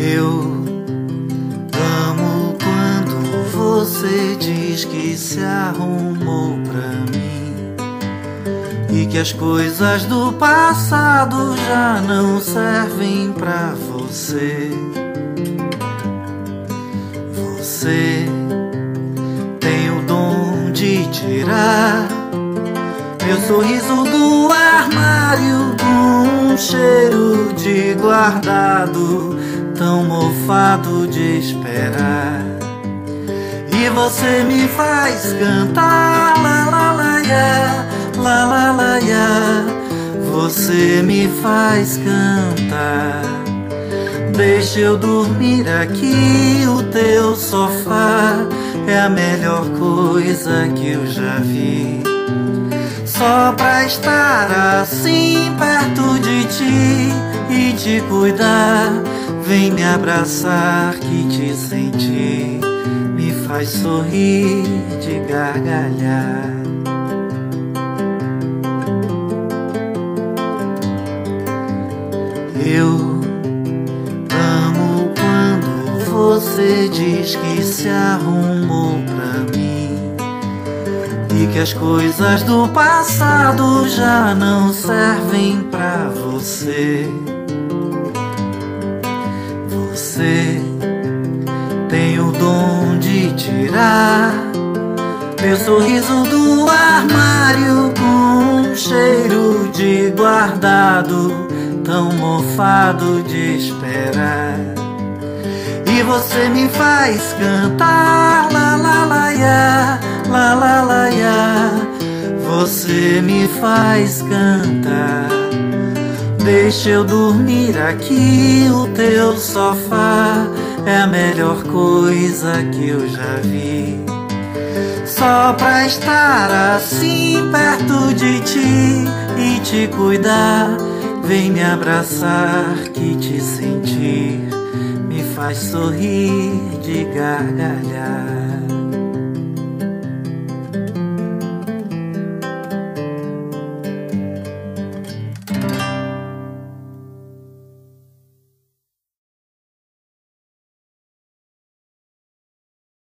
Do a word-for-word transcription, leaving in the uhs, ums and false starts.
Eu amo quando você diz que se arrumou pra mim e que as coisas do passado já não servem pra você. Você tem o dom de tirar meu sorriso do armário com um cheiro de guardado, tão mofado de esperar. E você me faz cantar, la la la ya, la la la ya. Você me faz cantar. Deixa eu dormir aqui, o teu sofá é a melhor coisa que eu já vi. Só pra estar assim perto de ti e te cuidar, vem me abraçar que te sentir me faz sorrir de gargalhar. Eu amo quando você diz que se arrumou pra mim e que as coisas do passado já não servem pra você. Você tem o dom de tirar meu sorriso do armário com um cheiro de guardado, tão mofado de esperar. E você me faz cantar, la la la ya, la la la ya. Você me faz cantar. Deixa eu dormir aqui, o teu sofá é a melhor coisa que eu já vi. Só pra estar assim perto de ti e te cuidar, vem me abraçar que te sentir me faz sorrir de gargalhar.